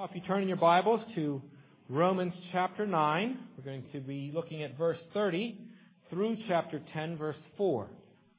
If you turn in your Bibles to Romans chapter 9, we're going to be looking at verse 30 through chapter 10, verse 4.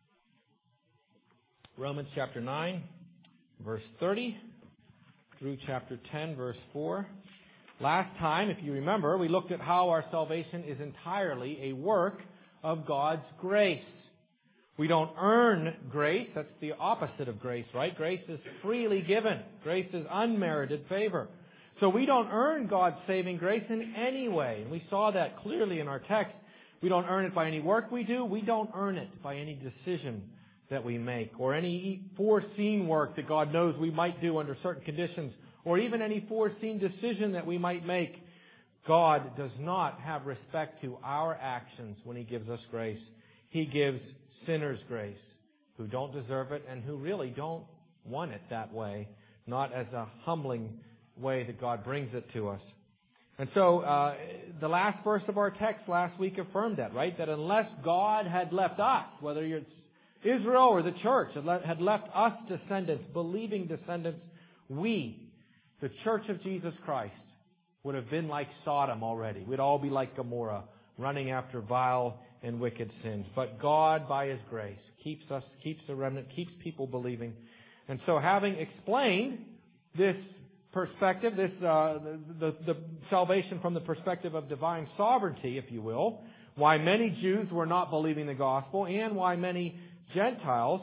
Romans chapter 9, verse 30 through chapter 10, verse 4. Last time, if you remember, we looked at how our salvation is entirely a work of God's grace. We don't earn grace. That's the opposite of grace, right? Grace is freely given. Grace is unmerited favor. So we don't earn God's saving grace in any way. And we saw that clearly in our text. We don't earn it by any work we do. We don't earn it by any decision that we make or any foreseen work that God knows we might do under certain conditions or even any foreseen decision that we might make. God does not have respect to our actions when He gives us grace. He gives sinners grace who don't deserve it and who really don't want it that way, not as a humbling way that God brings it to us. And so the last verse of our text last week affirmed that, right? That unless God had left us, whether it's Israel or the church, had left us descendants, believing descendants, we, the church of Jesus Christ, would have been like Sodom already. We'd all be like Gomorrah, running after vile and wicked sins. But God, by His grace, keeps us, keeps the remnant, keeps people believing. And so having explained this perspective, the salvation from the perspective of divine sovereignty, if you will, why many Jews were not believing the gospel and why many Gentiles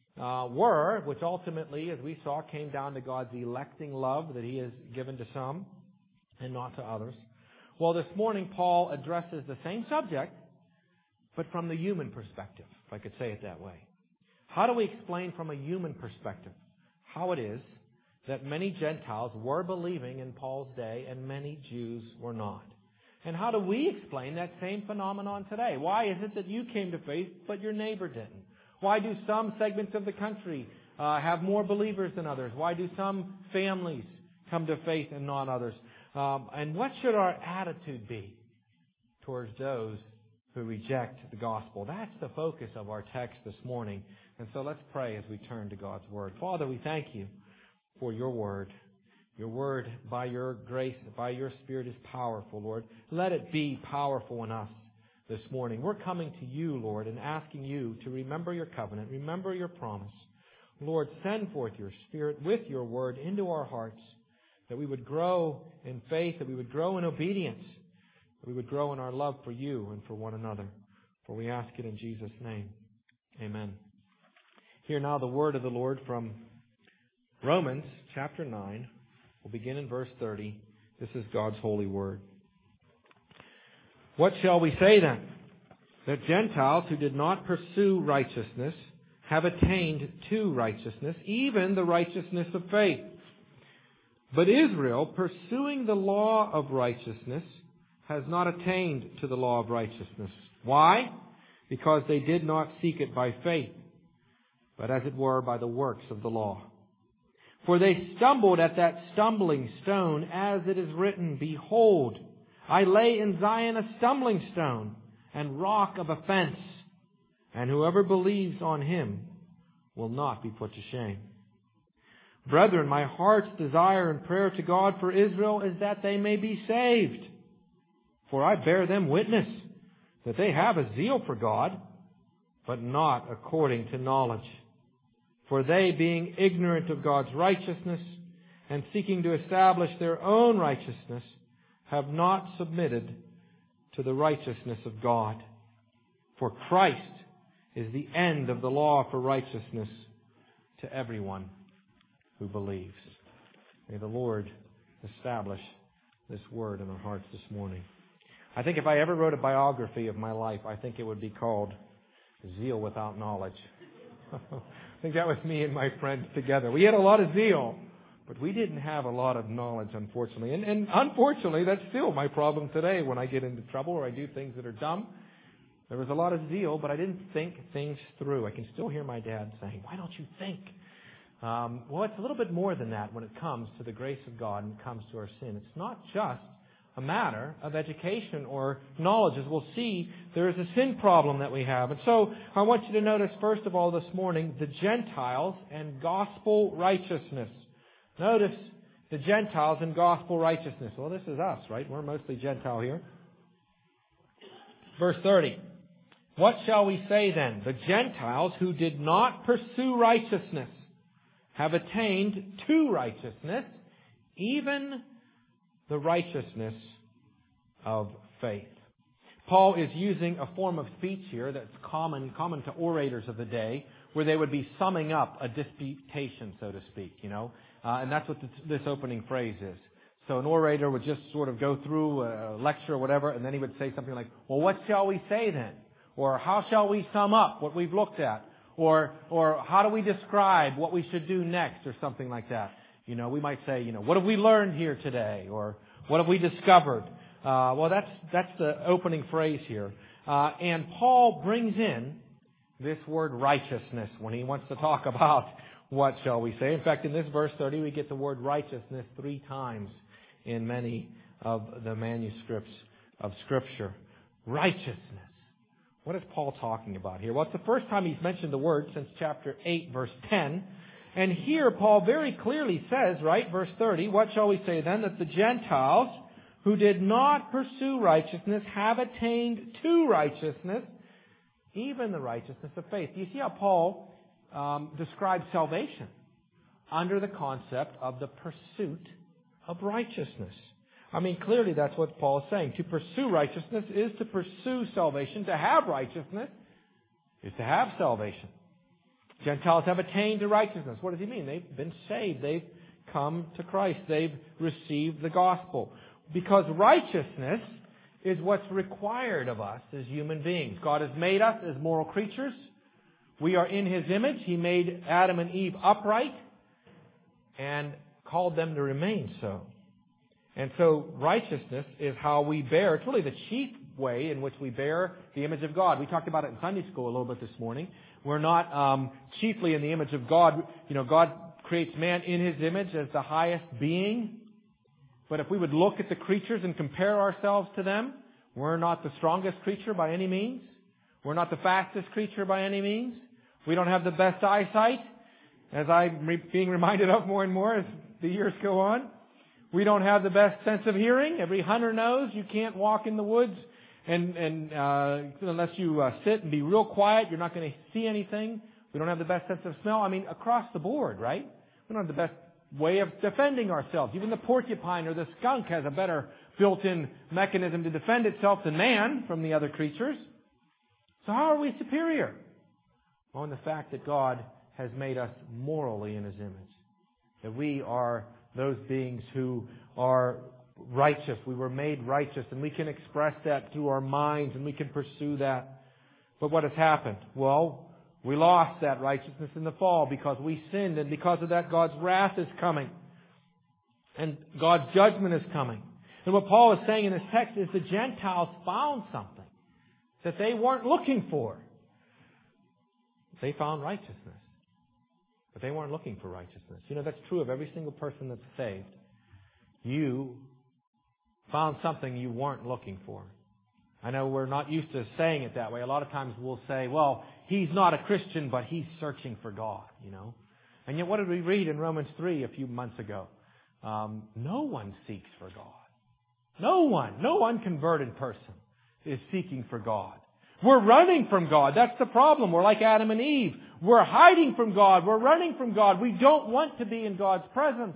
were, which ultimately, as we saw, came down to God's electing love that He has given to some and not to others. Well, this morning Paul addresses the same subject, but from the human perspective, if I could say it that way. How do we explain from a human perspective how it is that many Gentiles were believing in Paul's day and many Jews were not? And how do we explain that same phenomenon today? Why is it that you came to faith but your neighbor didn't? Why do some segments of the country have more believers than others? Why do some families come to faith and not others? And what should our attitude be towards those who reject the gospel? That's the focus of our text this morning. And so let's pray as we turn to God's Word. Father, we thank You for Your Word. Your Word, by Your grace, by Your Spirit, is powerful, Lord. Let it be powerful in us this morning. We're coming to You, Lord, and asking You to remember Your covenant, remember Your promise. Lord, send forth Your Spirit with Your Word into our hearts, that we would grow in faith, that we would grow in obedience, that we would grow in our love for You and for one another. For we ask it in Jesus' name. Amen. Hear now the word of the Lord from Romans chapter 9. We'll begin in verse 30. This is God's holy word. What shall we say then? That Gentiles who did not pursue righteousness have attained to righteousness, even the righteousness of faith. But Israel, pursuing the law of righteousness, has not attained to the law of righteousness. Why? Because they did not seek it by faith, but as it were by the works of the law. For they stumbled at that stumbling stone, as it is written, Behold, I lay in Zion a stumbling stone and rock of offense, and whoever believes on Him will not be put to shame. Brethren, my heart's desire and prayer to God for Israel is that they may be saved. For I bear them witness that they have a zeal for God, but not according to knowledge. For they, being ignorant of God's righteousness and seeking to establish their own righteousness, have not submitted to the righteousness of God. For Christ is the end of the law for righteousness to everyone who believes. May the Lord establish this word in our hearts this morning. I think if I ever wrote a biography of my life, I think it would be called Zeal Without Knowledge. I think that was me and my friends together. We had a lot of zeal, but we didn't have a lot of knowledge, unfortunately. And unfortunately, that's still my problem today when I get into trouble or I do things that are dumb. There was a lot of zeal, but I didn't think things through. I can still hear my dad saying, "Why don't you think?" Well, it's a little bit more than that when it comes to the grace of God and it comes to our sin. It's not just a matter of education or knowledge. As we'll see, there is a sin problem that we have. And so I want you to notice, first of all, this morning, the Gentiles and gospel righteousness. Notice the Gentiles in gospel righteousness. Well, this is us, right? We're mostly Gentile here. Verse 30. What shall we say then? The Gentiles who did not pursue righteousness have attained to righteousness, even the righteousness of faith. Paul is using a form of speech here that's common to orators of the day, where they would be summing up a disputation, so to speak, and that's what this opening phrase is. So an orator would just sort of go through a lecture or whatever, and then he would say something like, well, what shall we say then? Or how shall we sum up what we've looked at? Or how do we describe what we should do next, or something like that? We might say, what have we learned here today? Or what have we discovered? Well, that's the opening phrase here. And Paul brings in this word righteousness when he wants to talk about what shall we say. In fact, in this verse 30, we get the word righteousness 3 times in many of the manuscripts of Scripture. Righteousness. What is Paul talking about here? Well, it's the first time he's mentioned the word since chapter 8, verse 10. And here Paul very clearly says, right, verse 30, what shall we say then? That the Gentiles who did not pursue righteousness have attained to righteousness, even the righteousness of faith. Do you see how Paul describes salvation under the concept of the pursuit of righteousness? I mean, clearly that's what Paul is saying. To pursue righteousness is to pursue salvation. To have righteousness is to have salvation. Gentiles have attained to righteousness. What does he mean? They've been saved. They've come to Christ. They've received the gospel. Because righteousness is what's required of us as human beings. God has made us as moral creatures. We are in His image. He made Adam and Eve upright and called them to remain so. And so righteousness is how we bear. It's really the chief way in which we bear the image of God. We talked about it in Sunday school a little bit this morning. We're not chiefly in the image of God. God creates man in His image as the highest being. But if we would look at the creatures and compare ourselves to them, we're not the strongest creature by any means. We're not the fastest creature by any means. We don't have the best eyesight, as I'm being reminded of more and more as the years go on. We don't have the best sense of hearing. Every hunter knows you can't walk in the woods and unless you sit and be real quiet, you're not going to see anything. We don't have the best sense of smell. I mean, across the board, right? We don't have the best way of defending ourselves. Even the porcupine or the skunk has a better built-in mechanism to defend itself than man from the other creatures. So how are we superior? Well, in the fact that God has made us morally in His image. That we are those beings who are righteous. We were made righteous, and we can express that through our minds, and we can pursue that. But what has happened? Well, we lost that righteousness in the fall because we sinned, and because of that, God's wrath is coming. And God's judgment is coming. And what Paul is saying in this text is the Gentiles found something that they weren't looking for. They found righteousness. But they weren't looking for righteousness. That's true of every single person that's saved. You found something you weren't looking for. I know we're not used to saying it that way. A lot of times we'll say, well, he's not a Christian, but he's searching for God, And yet what did we read in Romans 3 a few months ago? No one seeks for God. No unconverted person is seeking for God. We're running from God. That's the problem. We're like Adam and Eve. We're hiding from God. We're running from God. We don't want to be in God's presence.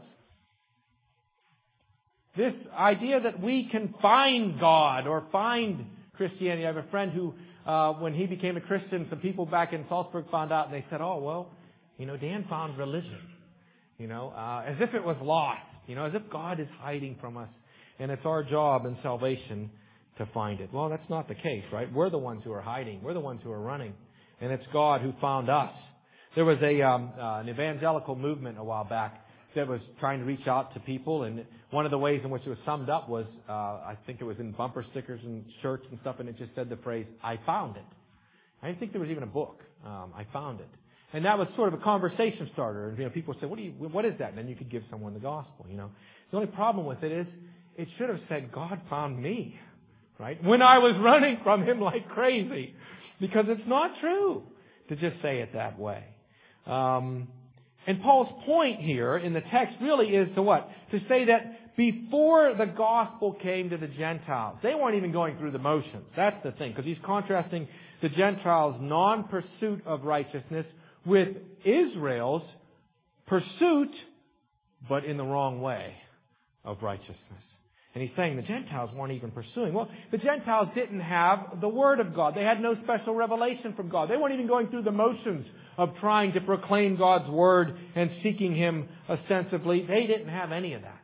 This idea that we can find God or find Christianity. I have a friend who, when he became a Christian, some people back in Salzburg found out and they said, oh, well, Dan found religion. As if it was lost. As if God is hiding from us. And it's our job in salvation to find it. Well, that's not the case, right? We're the ones who are hiding. We're the ones who are running. And it's God who found us. There was an evangelical movement a while back that was trying to reach out to people, and one of the ways in which it was summed up was, I think it was in bumper stickers and shirts and stuff, and it just said the phrase, I found it. I didn't think there was even a book. I found it. And that was sort of a conversation starter. And people say, what is that? And then you could give someone the gospel, The only problem with it is, it should have said, God found me. Right? When I was running from Him like crazy. Because it's not true to just say it that way. And Paul's point here in the text really is to what? To say that before the gospel came to the Gentiles, they weren't even going through the motions. That's the thing, because he's contrasting the Gentiles' non-pursuit of righteousness with Israel's pursuit, but in the wrong way, of righteousness. And he's saying the Gentiles weren't even pursuing. Well, the Gentiles didn't have the Word of God. They had no special revelation from God. They weren't even going through the motions of trying to proclaim God's Word and seeking Him ostensibly. They didn't have any of that.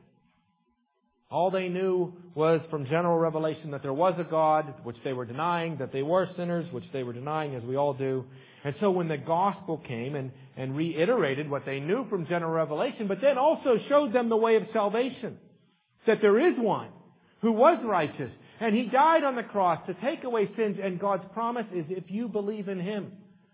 All they knew was from general revelation that there was a God, which they were denying, that they were sinners, which they were denying, as we all do. And so when the gospel came and reiterated what they knew from general revelation, but then also showed them the way of salvation, that there is one who was righteous, and He died on the cross to take away sins, and God's promise is if you believe in Him,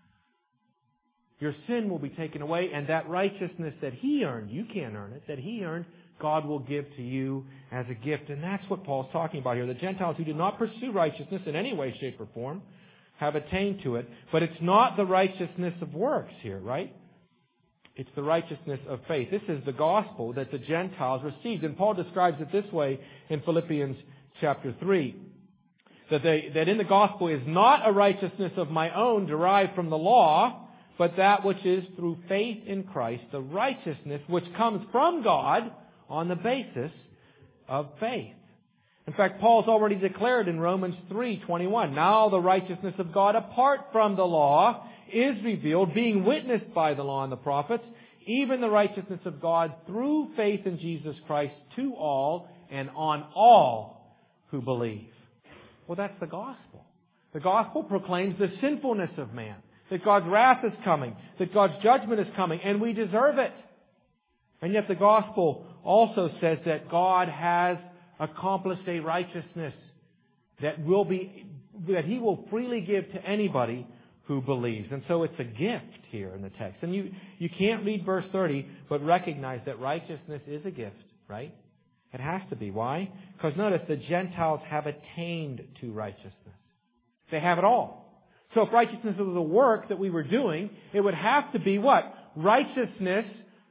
your sin will be taken away, and that righteousness that He earned, you can't earn it, that He earned, God will give to you as a gift. And that's what Paul's talking about here. The Gentiles who did not pursue righteousness in any way, shape, or form have attained to it. But it's not the righteousness of works here, right? It's the righteousness of faith. This is the gospel that the Gentiles received. And Paul describes it this way in Philippians chapter 3. That in the gospel is not a righteousness of my own derived from the law, but that which is through faith in Christ, the righteousness which comes from God on the basis of faith. In fact, Paul's already declared in Romans 3:21, now the righteousness of God apart from the law is revealed, being witnessed by the law and the prophets, even the righteousness of God through faith in Jesus Christ to all and on all who believe. Well, that's the gospel. The gospel proclaims the sinfulness of man, that God's wrath is coming, that God's judgment is coming, and we deserve it. And yet the gospel also says that God has accomplished a righteousness that He will freely give to anybody who believes. And so it's a gift here in the text. And you can't read verse 30 but recognize that righteousness is a gift, right? It has to be. Why? Because notice, the Gentiles have attained to righteousness. They have it all. So if righteousness was a work that we were doing, it would have to be what? Righteousness,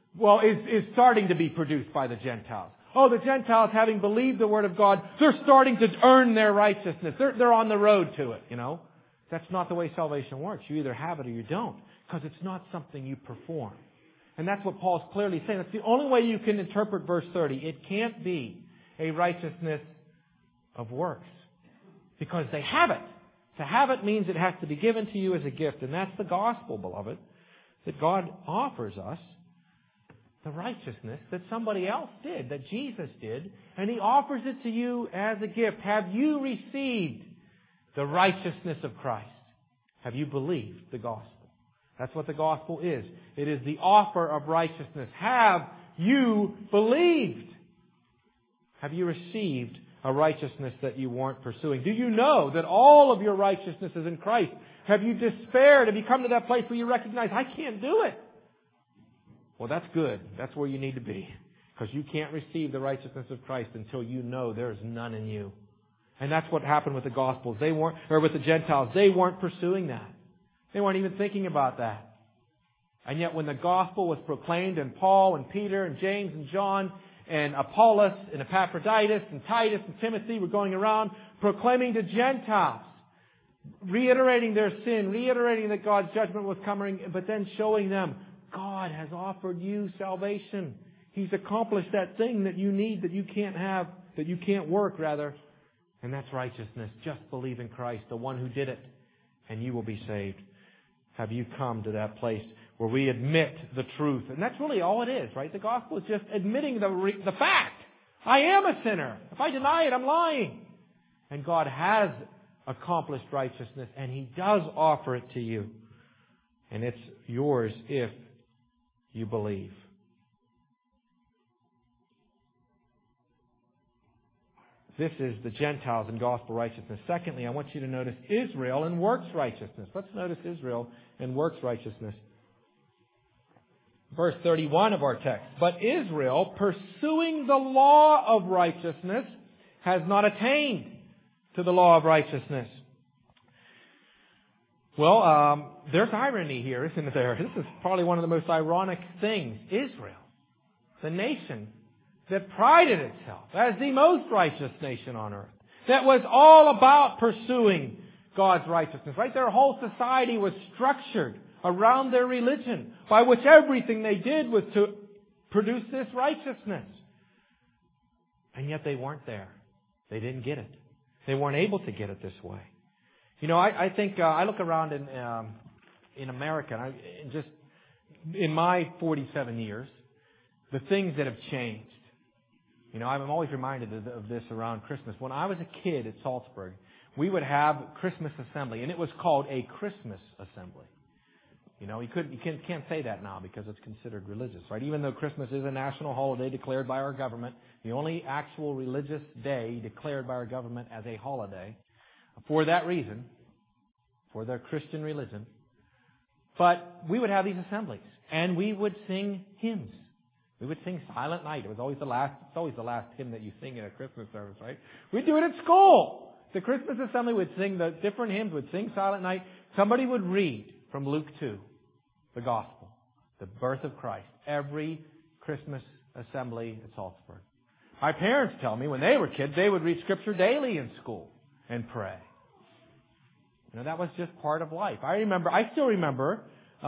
is starting to be produced by the Gentiles. Oh, the Gentiles, having believed the Word of God, they're starting to earn their righteousness. They're on the road to it, That's not the way salvation works. You either have it or you don't, because it's not something you perform. And that's what Paul's clearly saying. That's the only way you can interpret verse 30. It can't be a righteousness of works, because they have it. To have it means it has to be given to you as a gift. And that's the gospel, beloved, that God offers us the righteousness that somebody else did, that Jesus did, and He offers it to you as a gift. Have you received the righteousness of Christ? Have you believed the gospel? That's what the gospel is. It is the offer of righteousness. Have you believed? Have you received a righteousness that you weren't pursuing? Do you know that all of your righteousness is in Christ? Have you despaired? Have you come to that place where you recognize, I can't do it? Well, that's good. That's where you need to be. Because you can't receive the righteousness of Christ until you know there is none in you. And that's what happened with the Gospels. With the Gentiles. They weren't pursuing that. They weren't even thinking about that. And yet when the gospel was proclaimed, and Paul and Peter and James and John and Apollos and Epaphroditus and Titus and Timothy were going around proclaiming to Gentiles, reiterating their sin, reiterating that God's judgment was coming, but then showing them, God has offered you salvation. He's accomplished that thing that you need, that you can't have, that you can't work, rather. And that's righteousness. Just believe in Christ, the one who did it, and you will be saved. Have you come to that place where we admit the truth? And that's really all it is, right? The gospel is just admitting the fact. I am a sinner. If I deny it, I'm lying. And God has accomplished righteousness, and He does offer it to you. And it's yours if you believe. This is the Gentiles in gospel righteousness. Secondly, I want you to notice Israel and works righteousness. Let's notice Israel and works righteousness. Verse 31 of our text. But Israel, pursuing the law of righteousness, has not attained to the law of righteousness. Well, there's irony here, isn't there? This is probably one of the most ironic things. Israel, the nation that prided itself as the most righteous nation on earth, that was all about pursuing God's righteousness, right? Their whole society was structured around their religion, by which everything they did was to produce this righteousness. And yet they weren't there. They didn't get it. They weren't able to get it this way. You know, I think I look around in America, and just in my 47 years, the things that have changed. You know, I'm always reminded of this around Christmas. When I was a kid at Salzburg, we would have Christmas assembly, and it was called a Christmas assembly. You know, you can't say that now because it's considered religious, right? Even though Christmas is a national holiday declared by our government, the only actual religious day declared by our government as a holiday, for that reason, for their Christian religion. But we would have these assemblies, and we would sing hymns. We would sing Silent Night. It's always the last hymn that you sing in a Christmas service, right? We'd do it at school. The Christmas assembly would sing the different hymns, would sing Silent Night. Somebody would read from Luke 2, the Gospel, the birth of Christ, every Christmas assembly at Salzburg. My parents tell me when they were kids, they would read Scripture daily in school and pray. You know, that was just part of life. I still remember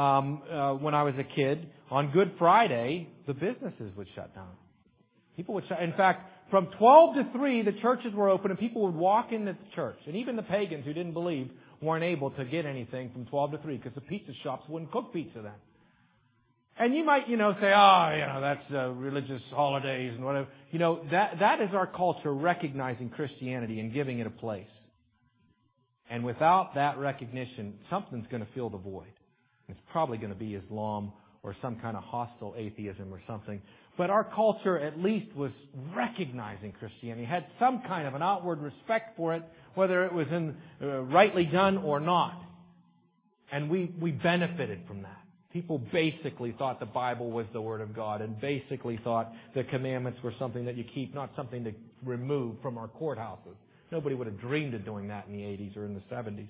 when I was a kid, on Good Friday, the businesses would shut down. People would shut. In fact, from 12 to 3, the churches were open and people would walk into the church. And even the pagans who didn't believe weren't able to get anything from 12 to 3 because the pizza shops wouldn't cook pizza then. And you might, say, that's religious holidays and whatever. That is our culture recognizing Christianity and giving it a place. And without that recognition, something's going to fill the void. It's probably going to be Islam or some kind of hostile atheism or something. But our culture at least was recognizing Christianity, had some kind of an outward respect for it, whether it was rightly done or not. And we benefited from that. People basically thought the Bible was the Word of God and basically thought the commandments were something that you keep, not something to remove from our courthouses. Nobody would have dreamed of doing that in the 80s or in the 70s.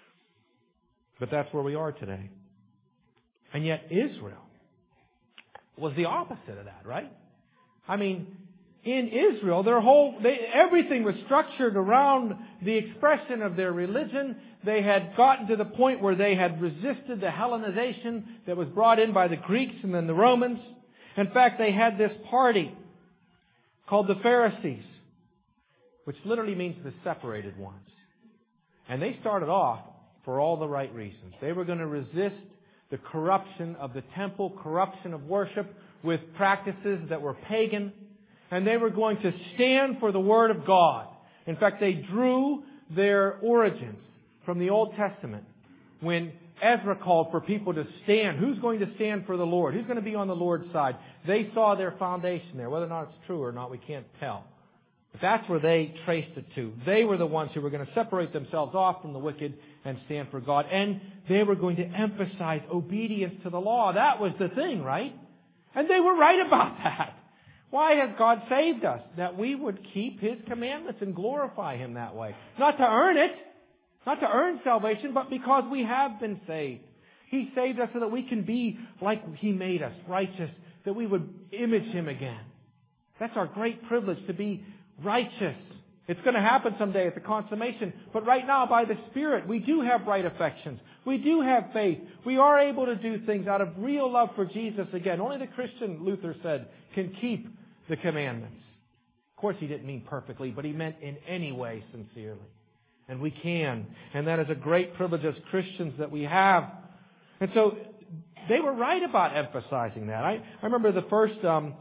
But that's where we are today. And yet Israel was the opposite of that, right? I mean, in Israel, everything was structured around the expression of their religion. They had gotten to the point where they had resisted the Hellenization that was brought in by the Greeks and then the Romans. In fact, they had this party called the Pharisees, which literally means the separated ones. And they started off for all the right reasons. They were going to resist the corruption of the temple, corruption of worship with practices that were pagan. And they were going to stand for the Word of God. In fact, they drew their origins from the Old Testament when Ezra called for people to stand. Who's going to stand for the Lord? Who's going to be on the Lord's side? They saw their foundation there. Whether or not it's true or not, we can't tell. But that's where they traced it to. They were the ones who were going to separate themselves off from the wicked and stand for God. And they were going to emphasize obedience to the law. That was the thing, right? And they were right about that. Why has God saved us? That we would keep His commandments and glorify Him that way. Not to earn it, not to earn salvation, but because we have been saved. He saved us so that we can be like He made us, righteous, that we would image Him again. That's our great privilege, to be righteous. It's going to happen someday at the consummation. But right now, by the Spirit, we do have right affections. We do have faith. We are able to do things out of real love for Jesus again. Only the Christian, Luther said, can keep the commandments. Of course, he didn't mean perfectly, but he meant in any way sincerely. And we can. And that is a great privilege as Christians that we have. And so they were right about emphasizing that. I remember the first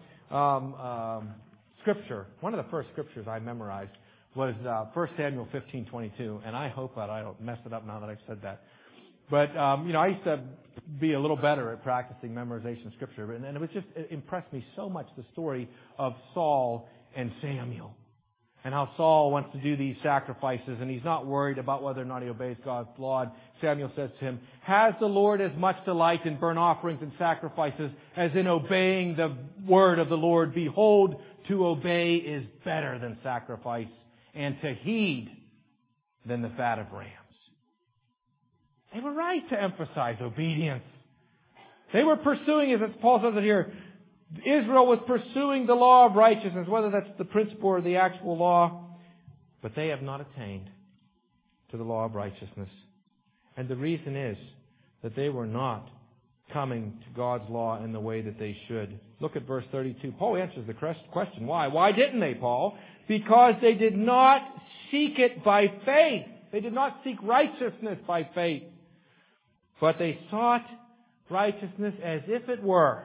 scripture, one of the first scriptures I memorized was 1 Samuel 15:22. And I hope that I don't mess it up now that I've said that. But, I used to be a little better at practicing memorization of Scripture. And it impressed me so much, the story of Saul and Samuel. And how Saul wants to do these sacrifices, and he's not worried about whether or not he obeys God's law. And Samuel says to him, "Has the Lord as much delight in burnt offerings and sacrifices as in obeying the word of the Lord? Behold, to obey is better than sacrifice, and to heed than the fat of rams." They were right to emphasize obedience. They were pursuing, as Paul says it here, Israel was pursuing the law of righteousness, whether that's the principle or the actual law, but they have not attained to the law of righteousness. And the reason is that they were not coming to God's law in the way that they should. Look at verse 32. Paul answers the question. Why? Why didn't they, Paul? Because they did not seek it by faith. They did not seek righteousness by faith. But they sought righteousness as if it were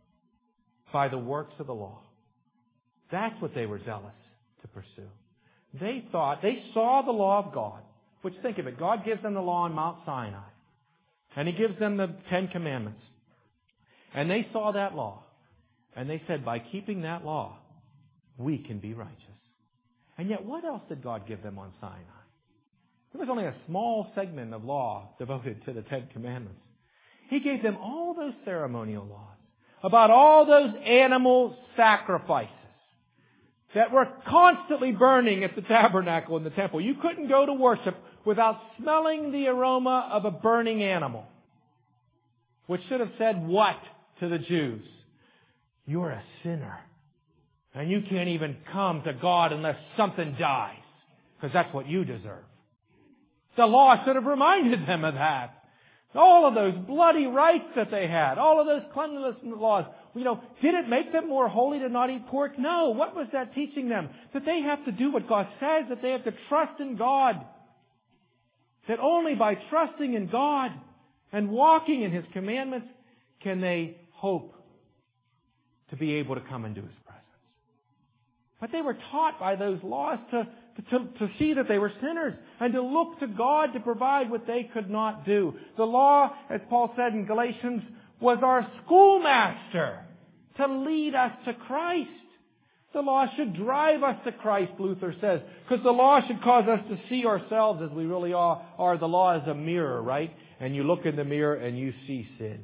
by the works of the law. That's what they were zealous to pursue. They saw the law of God. Which, think of it, God gives them the law on Mount Sinai. And He gives them the 10 Commandments. And they saw that law. And they said, by keeping that law, we can be righteous. And yet, what else did God give them on Sinai? There was only a small segment of law devoted to the 10 Commandments. He gave them all those ceremonial laws about all those animal sacrifices that were constantly burning at the tabernacle in the temple. You couldn't go to worship without smelling the aroma of a burning animal. Which should have said what to the Jews? You're a sinner. And you can't even come to God unless something dies. Because that's what you deserve. The law should have reminded them of that. All of those bloody rites that they had. All of those cleanliness laws. Did it make them more holy to not eat pork? No. What was that teaching them? That they have to do what God says. That they have to trust in God. That only by trusting in God and walking in His commandments can they hope to be able to come into His presence. But they were taught by those laws to see that they were sinners and to look to God to provide what they could not do. The law, as Paul said in Galatians, was our schoolmaster to lead us to Christ. The law should drive us to Christ, Luther says, because the law should cause us to see ourselves as we really are. The law is a mirror, right? And you look in the mirror and you see sin.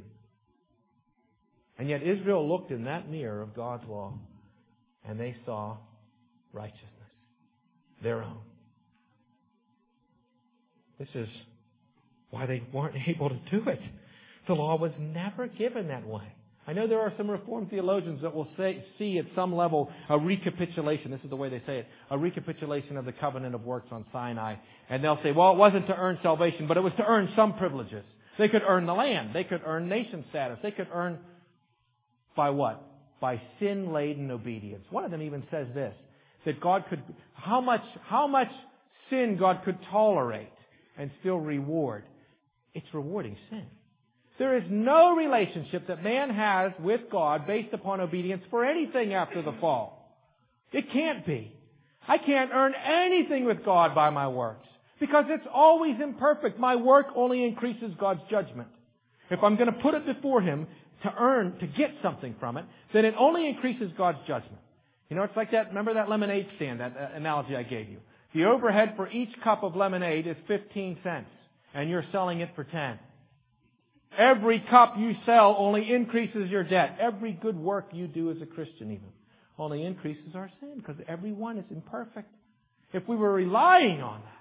And yet Israel looked in that mirror of God's law and they saw righteousness. Their own. This is why they weren't able to do it. The law was never given that way. I know there are some Reformed theologians that will see at some level a recapitulation. This is the way they say it. A recapitulation of the covenant of works on Sinai. And they'll say, well, it wasn't to earn salvation, but it was to earn some privileges. They could earn the land. They could earn nation status. They could earn by what? By sin-laden obedience. One of them even says this. That God could, how much sin God could tolerate and still reward. It's rewarding sin. There is no relationship that man has with God based upon obedience for anything after the fall. It can't be. I can't earn anything with God by my works because it's always imperfect. My work only increases God's judgment. If I'm going to put it before Him to get something from it, then it only increases God's judgment. It's like that, remember that lemonade stand, that analogy I gave you. The overhead for each cup of lemonade is 15 cents, and you're selling it for 10. Every cup you sell only increases your debt. Every good work you do as a Christian even only increases our sin, because every one is imperfect. If we were relying on that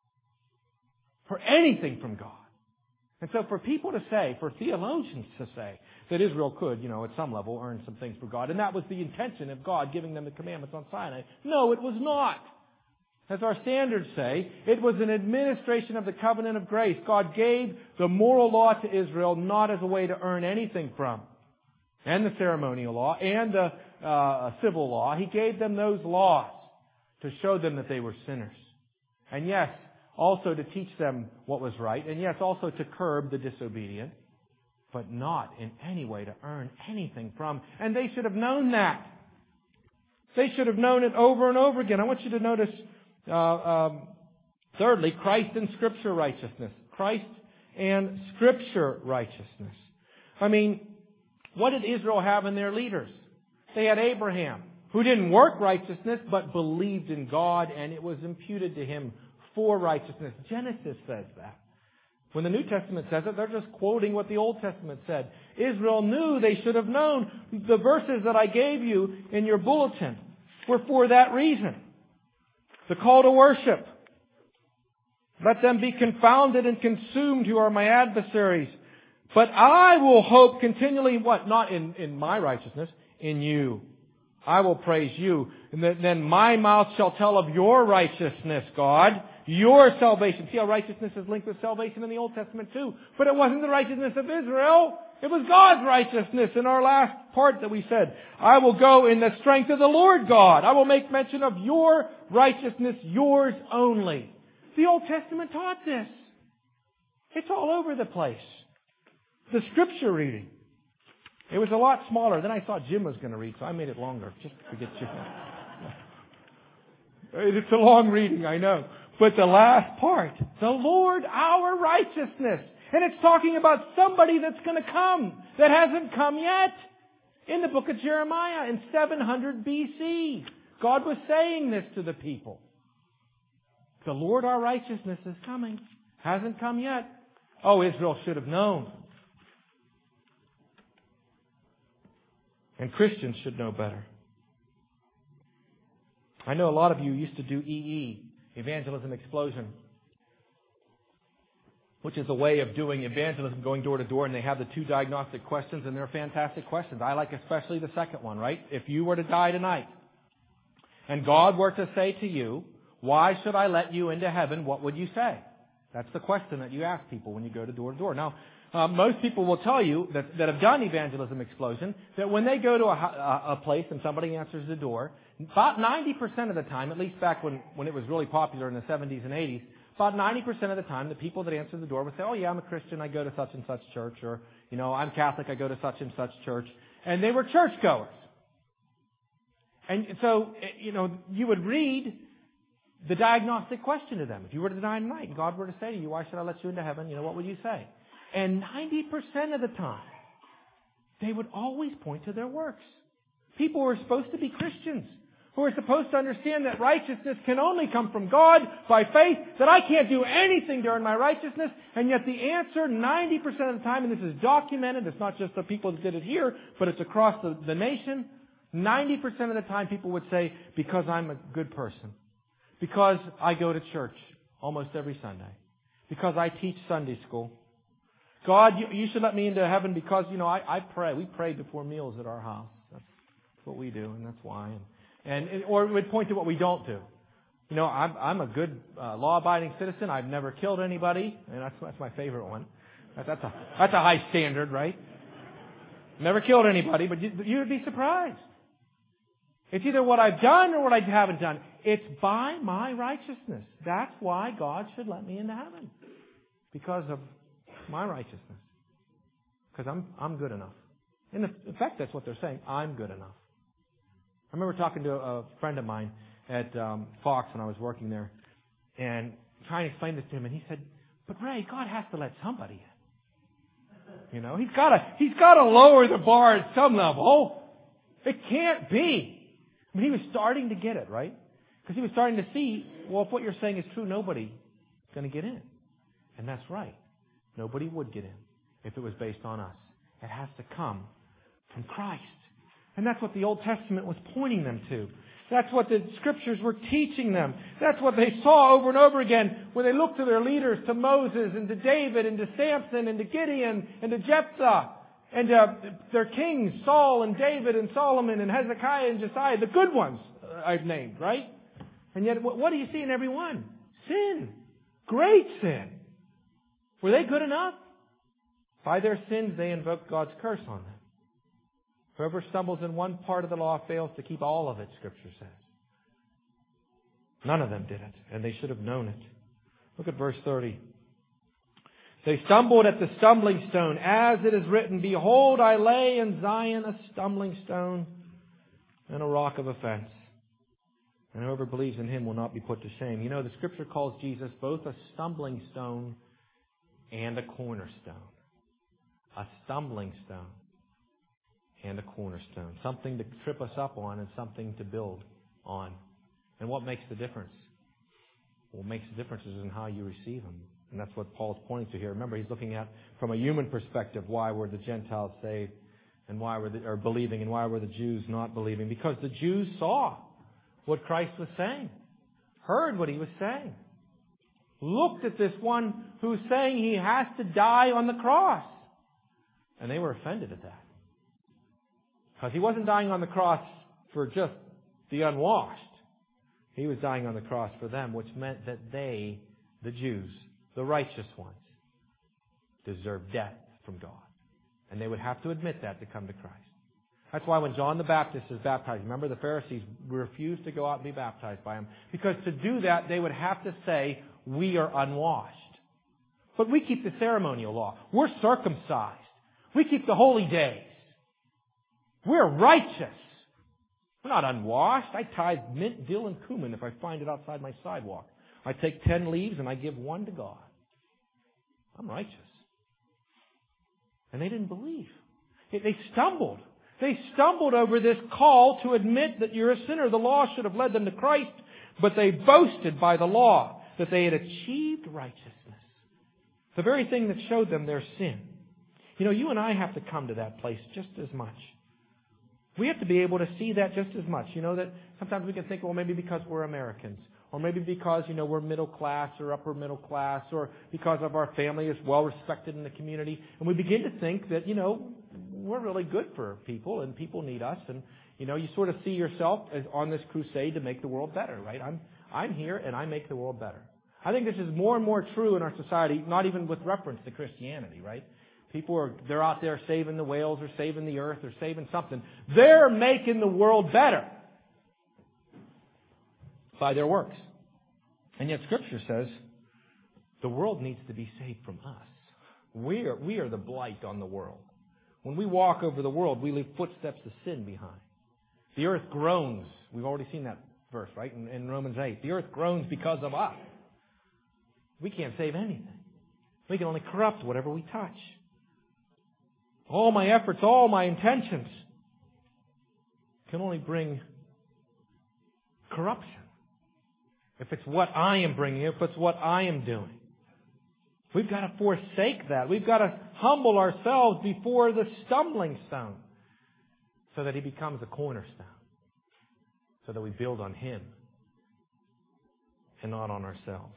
for anything from God, and so for people to say, for theologians to say, that Israel could, at some level earn some things for God, and that was the intention of God giving them the commandments on Sinai. No, it was not. As our standards say, it was an administration of the covenant of grace. God gave the moral law to Israel not as a way to earn anything from, and the ceremonial law, and the civil law. He gave them those laws to show them that they were sinners. And yes, also to teach them what was right, and yes, also to curb the disobedient, but not in any way to earn anything from. And they should have known that. They should have known it over and over again. I want you to notice, thirdly, Christ and Scripture righteousness. Christ and Scripture righteousness. I mean, what did Israel have in their leaders? They had Abraham, who didn't work righteousness, but believed in God, and it was imputed to him for righteousness. Genesis says that. When the New Testament says it, they're just quoting what the Old Testament said. Israel knew, they should have known. The verses that I gave you in your bulletin were for that reason. The call to worship. Let them be confounded and consumed who are my adversaries. But I will hope continually, what? Not in my righteousness, in you. I will praise you. And then my mouth shall tell of your righteousness, God. Your salvation. See how righteousness is linked with salvation in the Old Testament too. But it wasn't the righteousness of Israel. It was God's righteousness in our last part that we said. I will go in the strength of the Lord God. I will make mention of your righteousness, yours only. The Old Testament taught this. It's all over the place. The scripture reading. It was a lot smaller than I thought Jim was going to read, so I made it longer just to get you. It's a long reading, I know. But the last part, the Lord our righteousness. And it's talking about somebody that's going to come, that hasn't come yet. In the book of Jeremiah in 700 BC. God was saying this to the people. The Lord our righteousness is coming. Hasn't come yet. Oh, Israel should have known. And Christians should know better. I know a lot of you used to do EE, Evangelism Explosion, which is a way of doing evangelism, going door to door, and they have the 2 diagnostic questions, and they're fantastic questions. I like especially the second one, right? If you were to die tonight, and God were to say to you, why should I let you into heaven? What would you say? That's the question that you ask people when you go to door. Now, most people will tell you that have done Evangelism Explosion that when they go to a place and somebody answers the door, about 90% of the time, at least back when it was really popular in the 70s and 80s, about 90% of the time, the people that answer the door would say, oh yeah, I'm a Christian, I go to such and such church, or, I'm Catholic, I go to such and such church. And they were churchgoers. And so, you would read the diagnostic question to them. If you were to die tonight and God were to say to you, why should I let you into heaven? What would you say? And 90% of the time, they would always point to their works. People who are supposed to be Christians, who are supposed to understand that righteousness can only come from God by faith, that I can't do anything to earn my righteousness, and yet the answer 90% of the time, and this is documented, it's not just the people that did it here, but it's across the nation, 90% of the time people would say, because I'm a good person. Because I go to church almost every Sunday. Because I teach Sunday school. God, you should let me into heaven because, I pray. We pray before meals at our house. That's what we do, and that's why. Or we'd point to what we don't do. I'm a good law-abiding citizen. I've never killed anybody, and that's my favorite one. That's a high standard, right? Never killed anybody, but you would be surprised. It's either what I've done or what I haven't done. It's by my righteousness. That's why God should let me into heaven. Because of my righteousness. Because I'm good enough. In fact, that's what they're saying. I'm good enough. I remember talking to a friend of mine at Fox when I was working there, and trying to explain this to him, and he said, "But Ray, God has to let somebody in. He's got to lower the bar at some level. It can't be." I mean, he was starting to get it, right? Because he was starting to see, well, if what you're saying is true, nobody's going to get in. And that's right. Nobody would get in if it was based on us. It has to come from Christ. And that's what the Old Testament was pointing them to. That's what the Scriptures were teaching them. That's what they saw over and over again when they looked to their leaders, to Moses and to David and to Samson and to Gideon and to Jephthah. And their kings, Saul and David and Solomon and Hezekiah and Josiah, the good ones I've named, right? And yet, what do you see in every one? Sin. Great sin. Were they good enough? By their sins, they invoked God's curse on them. Whoever stumbles in one part of the law fails to keep all of it, Scripture says. None of them did it, and they should have known it. Look at verse 30. They stumbled at the stumbling stone, as it is written, "Behold, I lay in Zion a stumbling stone and a rock of offense. And whoever believes in Him will not be put to shame." The Scripture calls Jesus both a stumbling stone and a cornerstone. A stumbling stone and a cornerstone. Something to trip us up on and something to build on. And what makes the difference? What makes the difference is in how you receive Him. And that's what Paul's pointing to here. Remember, he's looking at, from a human perspective, why were the Gentiles saved and why were believing and why were the Jews not believing? Because the Jews saw what Christ was saying, heard what He was saying. looked at this one who's saying he has to die on the cross. And they were offended at that. Because he wasn't dying on the cross for just the unwashed. He was dying on the cross for them, which meant that they, the Jews, the righteous ones, deserved death from God. And they would have to admit that to come to Christ. That's why when John the Baptist is baptized, remember the Pharisees refused to go out and be baptized by him. Because to do that, they would have to say, we are unwashed. But we keep the ceremonial law. We're circumcised. We keep the holy days. We're righteous. We're not unwashed. I tithe mint, dill, and cumin if I find it outside my sidewalk. I take 10 leaves and I give one to God. I'm righteous. And they didn't believe. They stumbled. They stumbled over this call to admit that you're a sinner. The law should have led them to Christ, but they boasted by the law that they had achieved righteousness. The very thing that showed them their sin. You know, you and I have to come to that place just as much. We have to be able to see that just as much. You know, that sometimes we can think, well, maybe because we're Americans. Or maybe because, you know, we're middle class or upper middle class. Or because of our family is well respected in the community. And we begin to think that, you know, we're really good for people and people need us. And, you know, you sort of see yourself as on this crusade to make the world better, right? I'm here and I make the world better. I think this is more and more true in our society, not even with reference to Christianity, right? They're out there saving the whales or saving the earth or saving something. They're making the world better by their works. And yet Scripture says the world needs to be saved from us. We are the blight on the world. When we walk over the world, we leave footsteps of sin behind. The earth groans. We've already seen that verse, right? In Romans 8. The earth groans because of us. We can't save anything. We can only corrupt whatever we touch. All my efforts, all my intentions can only bring corruption. If it's what I am bringing, if it's what I am doing. We've got to forsake that. We've got to humble ourselves before the stumbling stone so that He becomes a cornerstone. So that we build on Him and not on ourselves.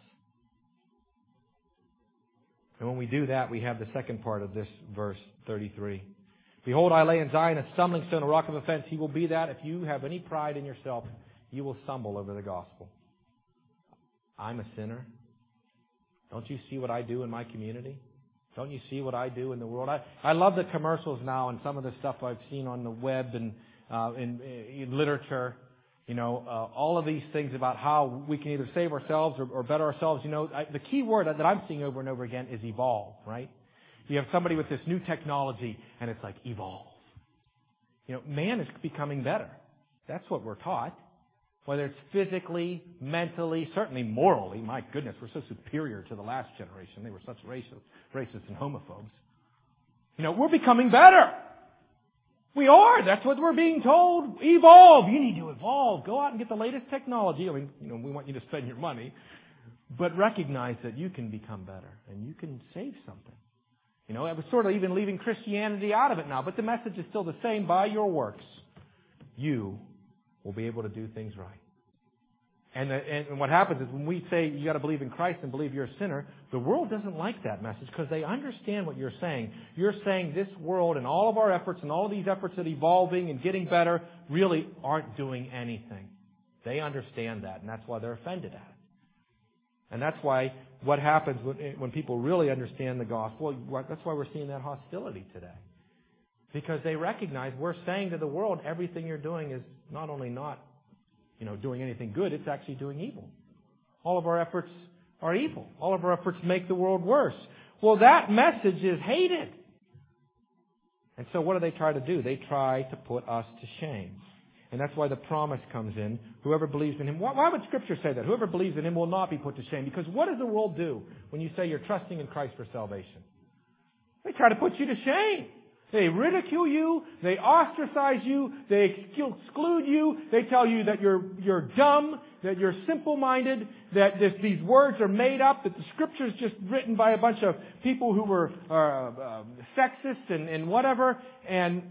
And when we do that, we have the second part of this verse 33. Behold, I lay in Zion a stumbling stone, a rock of offense. He will be that. If you have any pride in yourself, you will stumble over the gospel. I'm a sinner. Don't you see what I do in my community? Don't you see what I do in the world? I love the commercials now and some of the stuff I've seen on the web and in literature. You know, all of these things about how we can either save ourselves or better ourselves. You know, the key word that I'm seeing over and over again is evolve, right? You have somebody with this new technology and it's like evolve. You know, man is becoming better. That's what we're taught. Whether it's physically, mentally, certainly morally. My goodness, we're so superior to the last generation. They were such racists and homophobes. You know, we're becoming better. We are. That's what we're being told. Evolve. You need to evolve. Go out and get the latest technology. I mean, you know, we want you to spend your money. But recognize that you can become better and you can save something. You know, I was sort of even leaving Christianity out of it now, but the message is still the same. By your works, you will be able to do things right. And what happens is when we say you got to believe in Christ and believe you're a sinner, the world doesn't like that message because they understand what you're saying. You're saying this world and all of our efforts and all of these efforts at evolving and getting better really aren't doing anything. They understand that, and that's why they're offended at it. And that's why what happens when people really understand the gospel, that's why we're seeing that hostility today. Because they recognize we're saying to the world everything you're doing is not only not doing anything good, it's actually doing evil. All of our efforts are evil. All of our efforts make the world worse. Well, that message is hated. And so what do they try to do? They try to put us to shame. And that's why the promise comes in. Whoever believes in Him. Why would Scripture say that? Whoever believes in Him will not be put to shame. Because what does the world do when you say you're trusting in Christ for salvation? They try to put you to shame. They ridicule you, they ostracize you, they exclude you, they tell you that you're dumb, that you're simple-minded, that these words are made up, that the Scripture is just written by a bunch of people who were sexist and whatever, and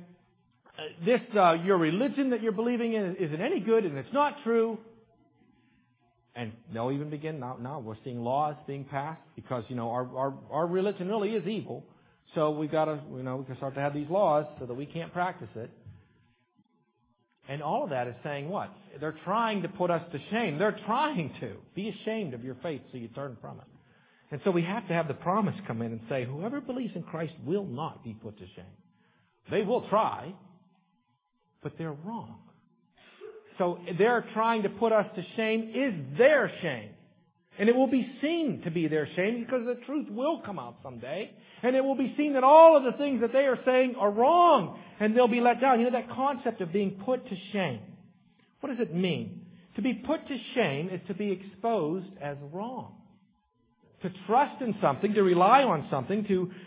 your religion that you're believing in isn't any good and it's not true. And they'll even begin, now we're seeing laws being passed because, our religion really is evil. So we've got to, we can start to have these laws so that we can't practice it. And all of that is saying what? They're trying to put us to shame. They're trying to. Be ashamed of your faith so you turn from it. And so we have to have the promise come in and say, whoever believes in Christ will not be put to shame. They will try, but they're wrong. So they're trying to put us to shame is their shame. And it will be seen to be their shame because the truth will come out someday. And it will be seen that all of the things that they are saying are wrong. And they'll be let down. That concept of being put to shame. What does it mean? To be put to shame is to be exposed as wrong. To trust in something, to rely on something,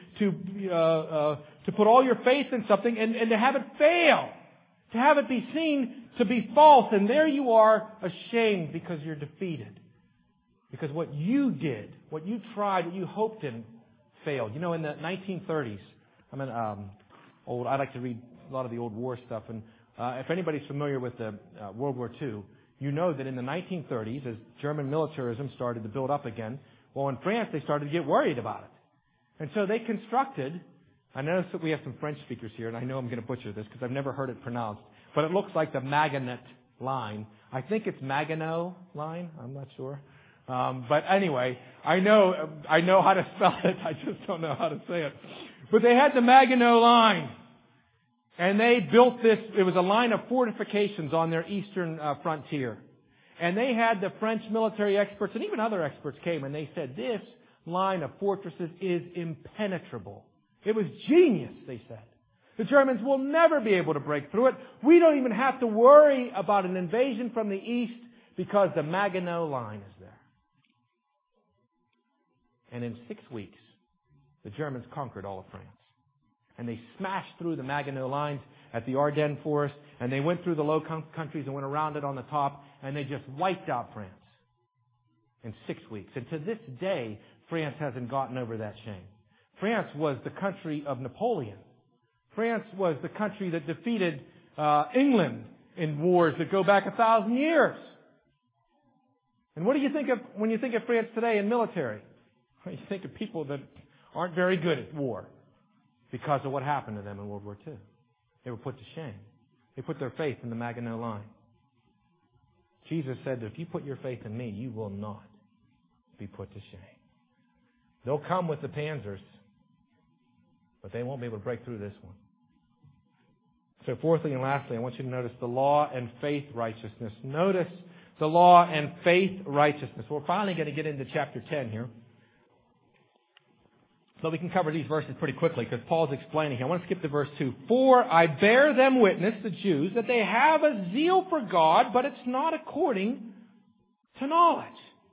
to put all your faith in something and to have it fail. To have it be seen to be false. And there you are ashamed because you're defeated. Because what you did, what you tried, what you hoped in, failed. In the 1930s, I like to read a lot of the old war stuff. And if anybody's familiar with the World War II, you know that in the 1930s, as German militarism started to build up again, well, in France, they started to get worried about it. And so they constructed, I notice that we have some French speakers here, and I know I'm going to butcher this because I've never heard it pronounced, but it looks like the Maginot Line. I think it's Maginot Line. I'm not sure. But anyway, I know how to spell it. I just don't know how to say it. But they had the Maginot Line. And they built this, it was a line of fortifications on their eastern frontier. And they had the French military experts, and even other experts came, and they said, this line of fortresses is impenetrable. It was genius, they said. The Germans will never be able to break through it. We don't even have to worry about an invasion from the east because the Maginot Line is there. And in 6 weeks, the Germans conquered all of France. And they smashed through the Maginot Lines at the Ardennes Forest, and they went through the Low Countries and went around it on the top, and they just wiped out France in 6 weeks. And to this day, France hasn't gotten over that shame. France was the country of Napoleon. France was the country that defeated England in wars that go back 1,000 years. And what do you think of when you think of France today in military? You think of people that aren't very good at war because of what happened to them in World War II. They were put to shame. They put their faith in the Maginot Line. Jesus said that if you put your faith in me, you will not be put to shame. They'll come with the panzers, but they won't be able to break through this one. So fourthly and lastly, I want you to notice the law and faith righteousness. Notice the law and faith righteousness. We're finally going to get into chapter 10 here. So we can cover these verses pretty quickly because Paul's explaining here. I want to skip to verse 2. For I bear them witness, the Jews, that they have a zeal for God, but it's not according to knowledge.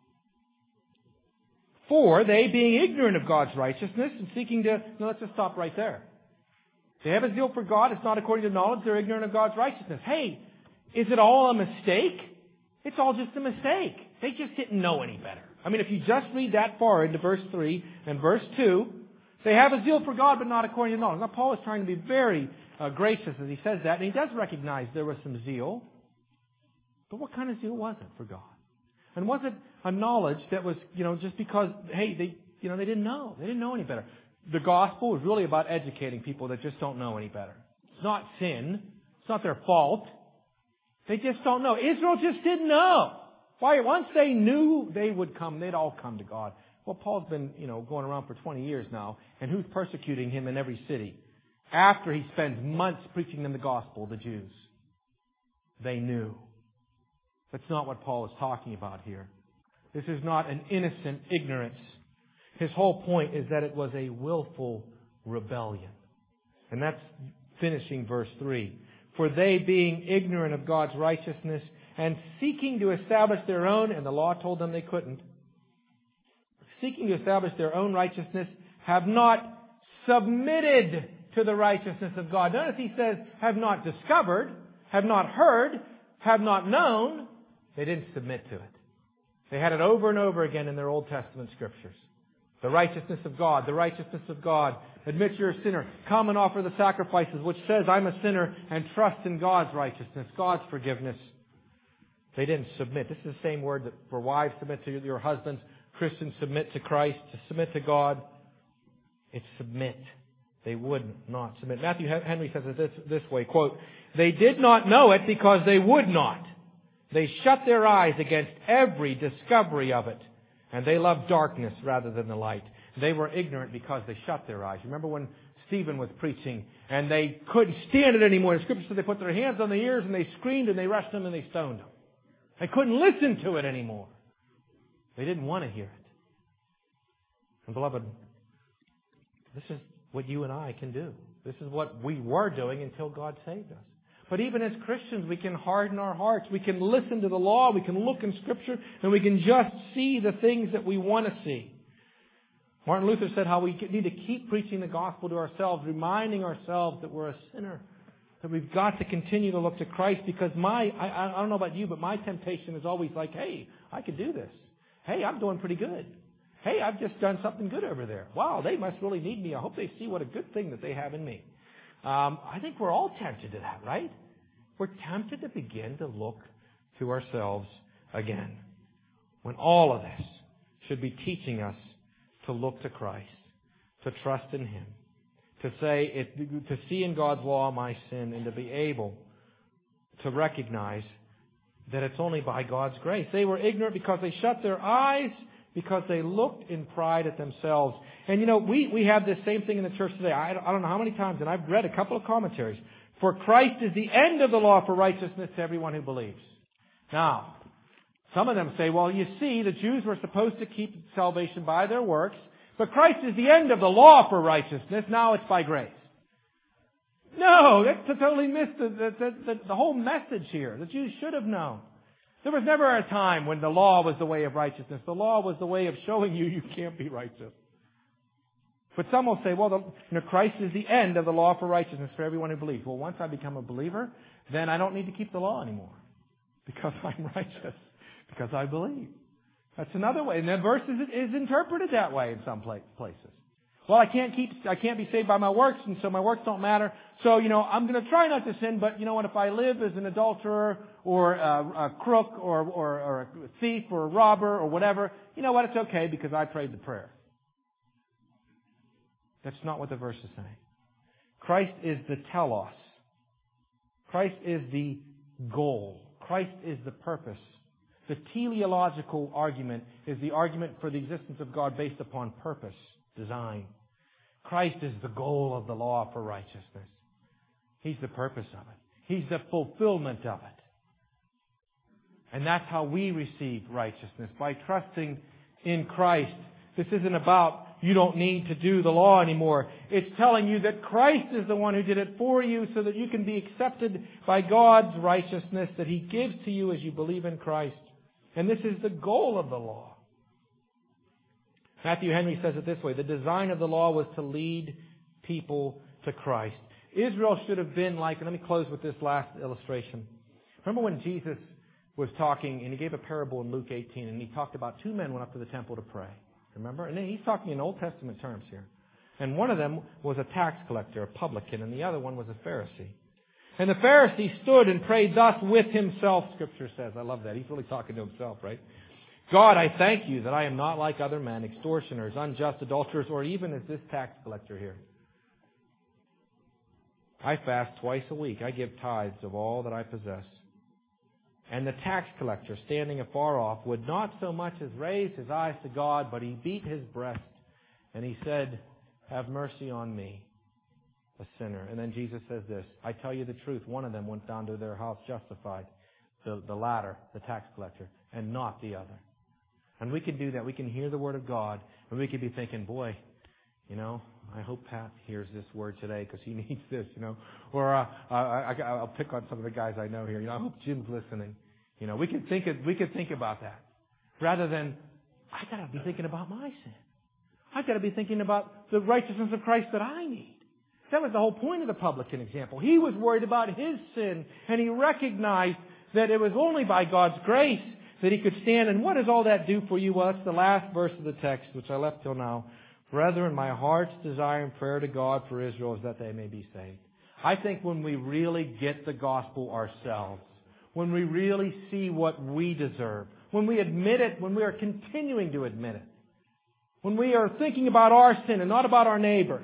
For they, being ignorant of God's righteousness and seeking to... Now let's just stop right there. They have a zeal for God, it's not according to knowledge, they're ignorant of God's righteousness. Hey, is it all a mistake? It's all just a mistake. They just didn't know any better. I mean, if you just read that far into verse 3 and verse 2, they have a zeal for God, but not according to knowledge. Now, Paul is trying to be very gracious as he says that, and he does recognize there was some zeal. But what kind of zeal was it for God? And was it a knowledge that was, just because, hey, they didn't know. They didn't know any better. The gospel is really about educating people that just don't know any better. It's not sin. It's not their fault. They just don't know. Israel just didn't know. Why? Once they knew they would come, they'd all come to God. Well, Paul's been, going around for 20 years now, and who's persecuting him in every city? After he spends months preaching them the gospel, the Jews. They knew. That's not what Paul is talking about here. This is not an innocent ignorance. His whole point is that it was a willful rebellion. And that's finishing verse 3. For they, being ignorant of God's righteousness and seeking to establish their own, and the law told them they couldn't, seeking to establish their own righteousness, have not submitted to the righteousness of God. Notice he says, have not discovered, have not heard, have not known. They didn't submit to it. They had it over and over again in their Old Testament scriptures. The righteousness of God, the righteousness of God. Admit you're a sinner. Come and offer the sacrifices, which says I'm a sinner, and trust in God's righteousness, God's forgiveness. They didn't submit. This is the same word that for wives, submit to your husbands. Christians, submit to Christ. To submit to God, it's submit. They would not submit. Matthew Henry says it this way, quote, "They did not know it because they would not. They shut their eyes against every discovery of it, and they loved darkness rather than the light. They were ignorant because they shut their eyes." Remember when Stephen was preaching and they couldn't stand it anymore? The Scripture said they put their hands on their ears and they screamed and they rushed him and they stoned him. They couldn't listen to it anymore. They didn't want to hear it. And beloved, this is what you and I can do. This is what we were doing until God saved us. But even as Christians, we can harden our hearts. We can listen to the law. We can look in Scripture. And we can just see the things that we want to see. Martin Luther said how we need to keep preaching the gospel to ourselves, reminding ourselves that we're a sinner. That we've got to continue to look to Christ, because I don't know about you, but my temptation is always like, hey, I could do this. Hey, I'm doing pretty good. Hey, I've just done something good over there. Wow, they must really need me. I hope they see what a good thing that they have in me. I think we're all tempted to that, right? We're tempted to begin to look to ourselves again, when all of this should be teaching us to look to Christ, to trust in Him, to see in God's law my sin, and to be able to recognize that it's only by God's grace. They were ignorant because they shut their eyes, because they looked in pride at themselves. And we have this same thing in the church today. I don't know how many times, and I've read a couple of commentaries. For Christ is the end of the law for righteousness to everyone who believes. Now, some of them say, well, you see, the Jews were supposed to keep salvation by their works, but Christ is the end of the law for righteousness. Now it's by grace. No, that's to totally miss the whole message here. The Jews should have known. There was never a time when the law was the way of righteousness. The law was the way of showing you can't be righteous. But some will say, well, Christ is the end of the law for righteousness for everyone who believes. Well, once I become a believer, then I don't need to keep the law anymore, because I'm righteous, because I believe. That's another way. And that verse is interpreted that way in some places. Well, I can't be saved by my works, and so my works don't matter. So, I'm going to try not to sin, but you know what? If I live as an adulterer or a crook or a thief or a robber or whatever, you know what? It's okay because I prayed the prayer. That's not what the verse is saying. Christ is the telos. Christ is the goal. Christ is the purpose. The teleological argument is the argument for the existence of God based upon purpose, design. Christ is the goal of the law for righteousness. He's the purpose of it. He's the fulfillment of it. And that's how we receive righteousness, by trusting in Christ. This isn't about you don't need to do the law anymore. It's telling you that Christ is the one who did it for you so that you can be accepted by God's righteousness that He gives to you as you believe in Christ. And this is the goal of the law. Matthew Henry says it this way: the design of the law was to lead people to Christ. Israel should have been like, and let me close with this last illustration. Remember when Jesus was talking, and He gave a parable in Luke 18, and He talked about two men went up to the temple to pray. Remember? And He's talking in Old Testament terms here. And one of them was a tax collector, a publican, and the other one was a Pharisee. And the Pharisee stood and prayed thus with himself, Scripture says. I love that. He's really talking to himself, right? God, I thank You that I am not like other men, extortioners, unjust, adulterers, or even as this tax collector here. I fast twice a week. I give tithes of all that I possess. And the tax collector, standing afar off, would not so much as raise his eyes to God, but he beat his breast, and he said, have mercy on me, a sinner. And then Jesus says this: I tell you the truth, one of them went down to their house justified, the latter, the tax collector, and not the other. And we can do that. We can hear the Word of God, and we can be thinking, boy, I hope Pat hears this word today because he needs this, Or I'll pick on some of the guys I know here. I hope Jim's listening. We could think about that rather than I got to be thinking about my sin. I've got to be thinking about the righteousness of Christ that I need. That was the whole point of the publican example. He was worried about his sin, and he recognized that it was only by God's grace that he could stand. And what does all that do for you? Well, that's the last verse of the text, which I left till now. Brethren, my heart's desire and prayer to God for Israel is that they may be saved. I think when we really get the gospel ourselves, when we really see what we deserve, when we admit it, when we are continuing to admit it, when we are thinking about our sin and not about our neighbors.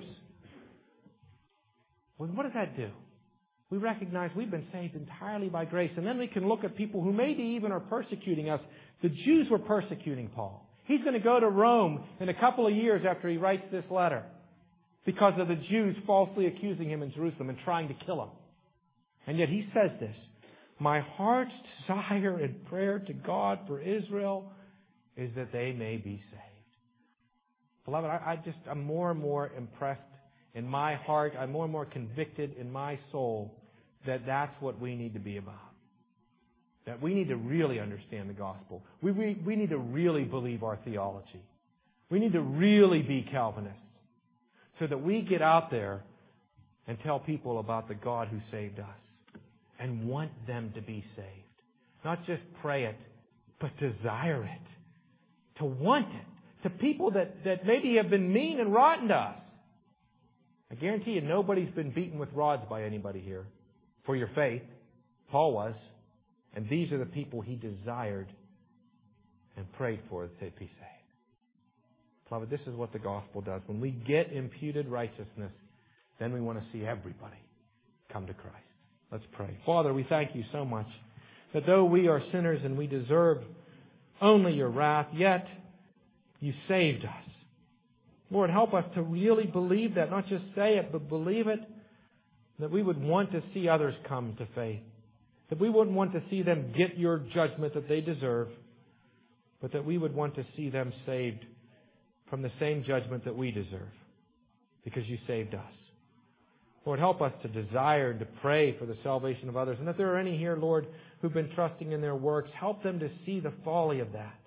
Well, what does that do? We recognize we've been saved entirely by grace. And then we can look at people who maybe even are persecuting us. The Jews were persecuting Paul. He's going to go to Rome in a couple of years after he writes this letter because of the Jews falsely accusing him in Jerusalem and trying to kill him. And yet he says this, my heart's desire and prayer to God for Israel is that they may be saved. Beloved, I'm more and more impressed in my heart. I'm more and more convicted in my soul that that's what we need to be about. That we need to really understand the gospel. We need to really believe our theology. We need to really be Calvinists so that we get out there and tell people about the God who saved us and want them to be saved. Not just pray it, but desire it. To want it. To people that maybe have been mean and rotten to us. I guarantee you nobody's been beaten with rods by anybody here for your faith. Paul was. And these are the people he desired and prayed for that they'd be saved. Beloved, this is what the gospel does. When we get imputed righteousness, then we want to see everybody come to Christ. Let's pray. Father, we thank you so much that though we are sinners and we deserve only your wrath, yet you saved us. Lord, help us to really believe that, not just say it, but believe it, that we would want to see others come to faith. That we wouldn't want to see them get your judgment that they deserve, but that we would want to see them saved from the same judgment that we deserve, because you saved us. Lord, help us to desire and to pray for the salvation of others. And if there are any here, Lord, who've been trusting in their works, help them to see the folly of that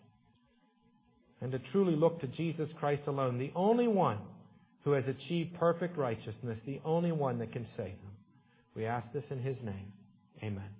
and to truly look to Jesus Christ alone, the only one who has achieved perfect righteousness, the only one that can save them. We ask this in His name. Amen.